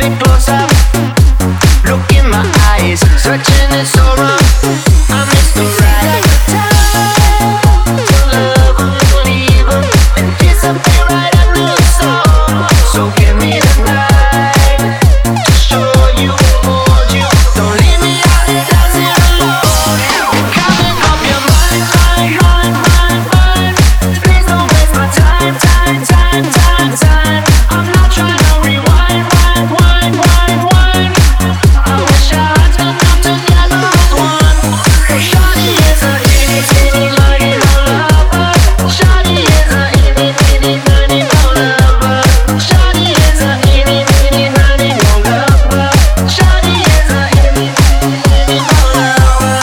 bit closer. Look in my eyes, searching is so wrong. I miss the right time to love and believe and disappear right under the sun. So give me the night to show you and hold you. Don't leave me out here dancing alone. Coming up your mind, mind, mind, mind, mind. Please don't waste my time, time, time, time, time. I'm not trying to rewind, wind, wind, wind, wind. I wish our hearts could come together as one. Shawty is a itty bitty tiny lover. Shawty is a itty bitty tiny lover. Shawty is a itty bitty tiny lover. Shawty is a itty bitty lover.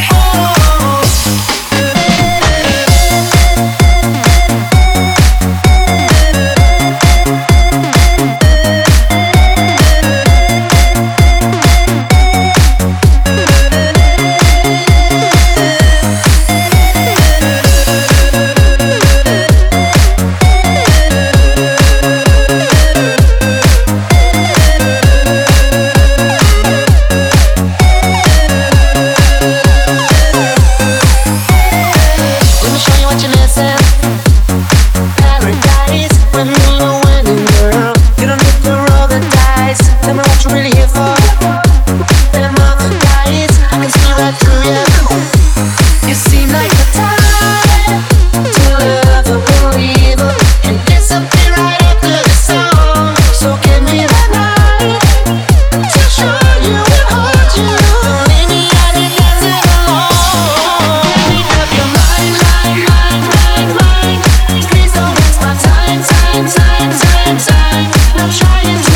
Let me show you what you're missing. Paradise, when you're winning, girl. You don't need to roll the dice. Tell me what you're really here for. Them other guys, I can see right through you. You seem like the type to love and believe and disappear right after the song. So give me that night to show you and hold you. Don't leave me out here dancing alone. Make up your mind, mind, mind, mind, mind. Please don't waste my time, time, time, time, time. Not trying to